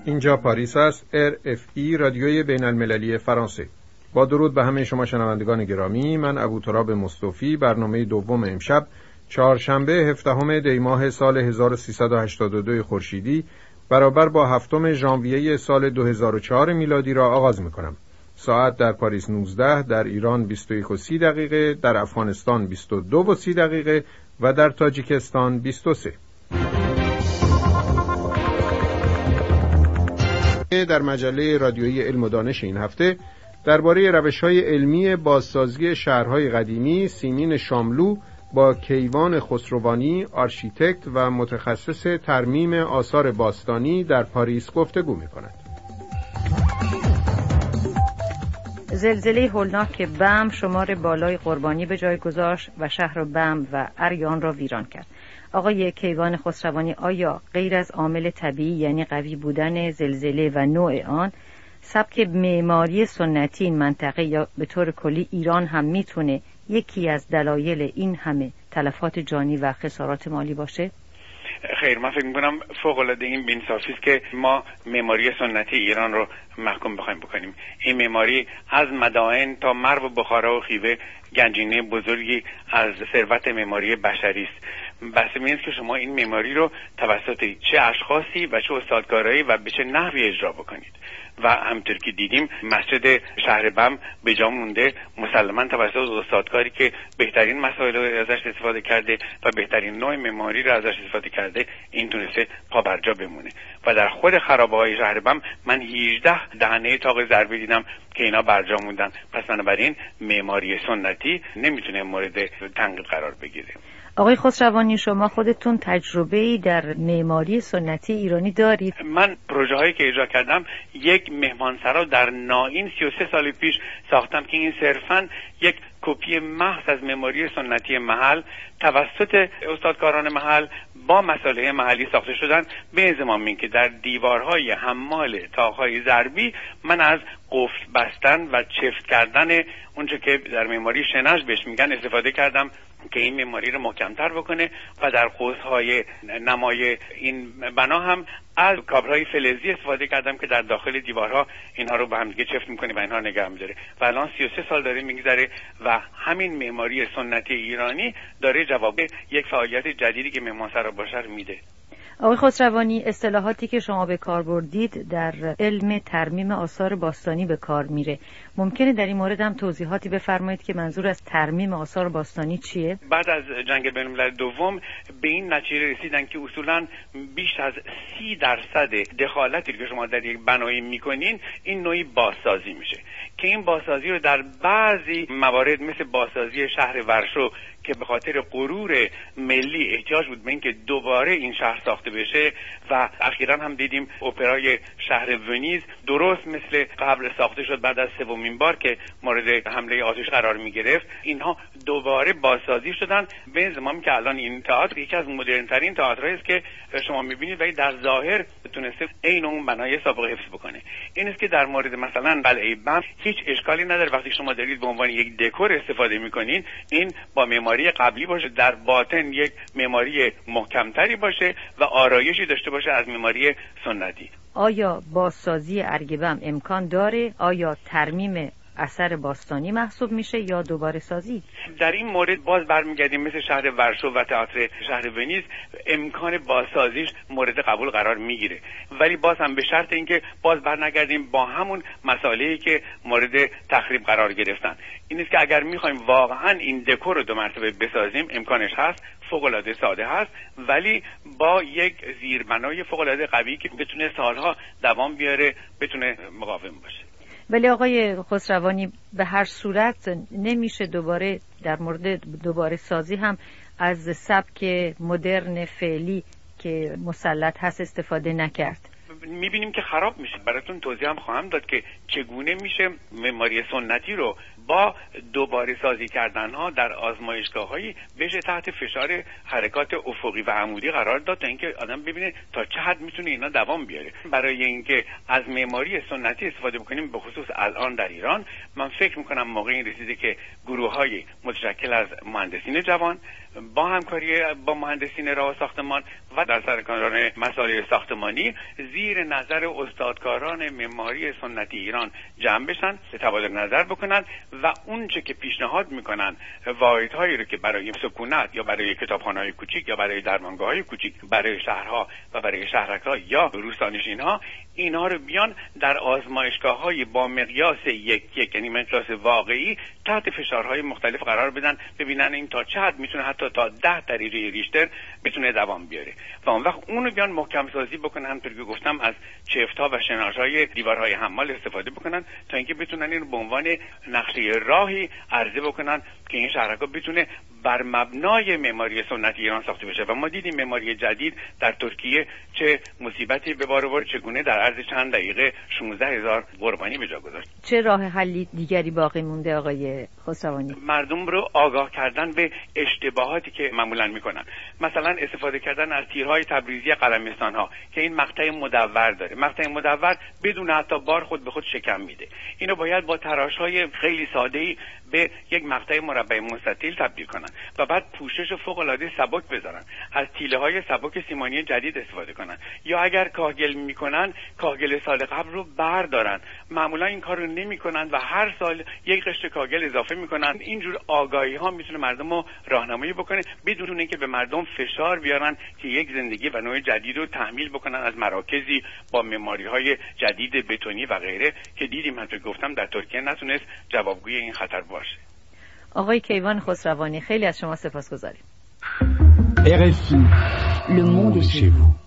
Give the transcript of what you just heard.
اینجا پاریس است، RFI رادیوی بین المللی فرانسه. با درود به همه شما شنوندگان گرامی، من ابوتراب مصطفی برنامه دوم امشب چهارشنبه 17 دی ماه سال 1382 خورشیدی برابر با 7 ژانویه سال 2004 میلادی را آغاز می‌کنم. ساعت در پاریس 19، در ایران 21:30، در افغانستان 22:30 و در تاجیکستان 23. در مجله رادیویی علم و دانش این هفته درباره روش‌های علمی بازسازی شهرهای قدیمی سیمین شاملو با کیوان خسروانی، آرشیتکت و متخصص ترمیم آثار باستانی در پاریس گفتگو می‌کند. زلزله هولناک بم شمار بالای قربانی به جای گذاشت و شهر بم و اریان را ویران کرد. آقای کیوان خسروانی، آیا غیر از عامل طبیعی یعنی قوی بودن زلزله و نوع آن، سبک معماری سنتی این منطقه یا به طور کلی ایران هم میتونه یکی از دلایل این همه تلفات جانی و خسارات مالی باشه؟ خیر، من فکر می‌کنم فوق‌العاده این بی‌انصافی است که ما معماری سنتی ایران رو محکوم بخوایم بکنیم. این معماری از مدائن تا مرو و بخارا و خیوه گنجینه بزرگی از ثروت معماری بشری است. بس این است که شما این معماری رو توسط چه اشخاصی و چه استادکارایی و به چه نحوی اجرا بکنید. و همونطور که دیدیم مسجد شهر بم به جا مونده مسلماً توسط استادکاری که بهترین مسائل رو ازش استفاده کرده و بهترین نوع معماری رو ازش استفاده کرده، این تونسته پا بر جا بمونه. و در خود خرابه‌های شهر بم من 18 دهنه طاق ضربه دیدم که اینا بر جا موندن. پس بنابراین معماری سنتی نمیتونه مورد تنقید قرار بگیره. آقای خسروانی، شما خودتون تجربه‌ای در معماری سنتی ایرانی دارید؟ من پروژه هایی که اجرا کردم، یک مهمانسرا در نائین 33 سال پیش ساختم که این صرفاً یک کپی محض از معماری سنتی محل توسط استادکاران محل با مسائل محلی ساخته شدن، به انضمام این که در دیوارهای حمال طاقهای ضربی من از قفل بستن و چفت کردن اونچه که در معماری شناژ بهش میگن استفاده کردم که این معماری رو محکم‌تر بکنه. و در قوس‌های نمای این بنا هم از کابل‌های فلزی استفاده کردم که در داخل دیوارها اینها رو با هم دیگه چفت می‌کنه و اینها نگه می‌داره. و الان 33 سال داره می‌گذره و همین معماری سنتی ایرانی داره جواب یک فعالیت جدیدی که مهمانسرا باشه میده. آقای خسروانی، اصطلاحاتی که شما به کار بردید در علم ترمیم آثار باستانی به کار میره. ممکنه در این مورد هم توضیحاتی بفرمایید که منظور از ترمیم آثار باستانی چیه؟ بعد از جنگ بین‌الملل دوم به این نتیجه رسیدن که اصولاً بیش از 30% دخالتی که شما در یک بنایی میکنین این نوعی بازسازی میشه، که این بازسازی رو در بعضی موارد مثل بازسازی شهر ورشو که به خاطر غرور ملی احتیاج بود به اینکه دوباره این شهر ساخته بشه و اخیراً هم دیدیم اپرای شهر ونیز درست مثل قبل ساخته شد بعد از سومین بار که مورد حمله آتش قرار می گرفت. اینها دوباره بازسازی شدن، به زمانی که الان این تئاتر یکی از مدرن ترین تئاترهایی است که شما می‌بینید ولی در ظاهر تونسته عین اون بنای سابق حفظ بکنه. این است که در مورد مثلا قلعه بم هیچ اشکالی نداره وقتی شما دارید به عنوان یک دکور استفاده می‌کنین این با معماری قبلی باشه، در باطن یک معماری محکم‌تری باشه و آرایشی داشته باشه از معماری سنتی. آیا بازسازی ارگ بم امکان داره؟ آیا ترمیم اثر باستانی محسوب میشه یا دوباره سازی؟ در این مورد باز برمیگردیم مثل شهر ورشو و تئاتر شهر ونیز، امکان بازسازیش مورد قبول قرار میگیره، ولی باز هم به شرط اینکه باز برنگردیم با همون مسائلی که مورد تخریب قرار گرفتن. این است که اگر میخوایم واقعا این دکور رو 2 مرتبه بسازیم امکانش هست، فوق‌العاده ساده هست، ولی با یک زیربنای فوق‌العاده قوی که بتونه سالها دوام بیاره، بتونه مقاوم باشه. ولی آقای خسروانی به هر صورت نمیشه دوباره در مورد دوباره سازی هم از سبک مدرن فعلی که مسلط هست استفاده نکرد. میبینیم که خراب میشه. براتون توضیح هم خواهم داد که چگونه میشه معماری سنتی رو با دوباره فواره سازی کردن ها در آزمایشگاه هایی بشه تحت فشار حرکات افقی و عمودی قرار داد تا اینکه آدم ببینه تا چه حد میتونه اینا دوام بیاره. برای اینکه از معماری سنتی استفاده بکنیم، به خصوص الان در ایران، من فکر میکنم موقع این رسیده که گروه‌های متشکل از مهندسین جوان با همکاری با مهندسین راه و ساختمان و در سرکاران مسائل ساختمانی زیر نظر استادکاران معماری سنتی ایران جمع بشن، تبادل نظر بکنن و اون چه که پیشنهاد میکنن، واحدهایی رو که برای سکونت یا برای کتابخانه‌های کوچیک یا برای درمانگاه‌های کوچیک برای شهرها و برای شهرک‌ها یا روستانشین‌ها، اینا رو بیان در آزمایشگاه‌های با مقیاس یک یعنی مقیاس واقعی تحت فشارهای مختلف قرار بدن، ببینن این تا چه حد میتونه حتی تا 10 درجه ریشتر بتونه دوام بیاره و اون وقت اونو بیان محکم سازی بکنن. همونطور که گفتم از چفت‌ها و شناش‌های دیوارهای حمال استفاده بکنن تا اینکه بتونن این به عنوان نقشه راهی عرضه بکنن که این شهرک‌ها بتونه بر مبنای معماری سنتی ایران ساخته بشه. و ما دیدیم معماری جدید در ترکیه چه مصیبتی به بار آورد، چگونه در عرض چند دقیقه 16,000 قربانی به جا گذاشت. چه راه حلی دیگری باقی مونده آقای خسروانی؟ مردم رو آگاه کردن به اشتباهاتی که معمولا میکنن، مثلا استفاده کردن از تیرهای تبریزی قلمستان ها که این مقطع مدور داره. مقطع مدور بدون حتی بار خود به خود شکم میده. اینو باید با تراش‌های خیلی ساده‌ای به یک مقطع مربع مستطیل تبدیل کنن و بعد پوشش فوق‌العاده سبک بذارن، از تیله‌های سبک سیمانی جدید استفاده کنن، یا اگر کاهگل میکنن کاهگل سال قبل رو بردارن. معمولا این کارو نمیکنن و هر سال یک قشر کاهگل اضافه میکنن. اینجور آگاهی ها میتونه مردم رو راهنمایی بکنه بدون اینکه به مردم فشار بیارن که یک زندگی و نوع جدید رو تحمیل بکنن از مراکزی با معماری‌های جدید بتونی و غیره که دیدیم همونطور گفتم در ترکیه نتونست جوابگوی این خطر باشه. آقای کیوان خسروانی، خیلی از شما سپاسگزاریم. RFI Le monde chez vous.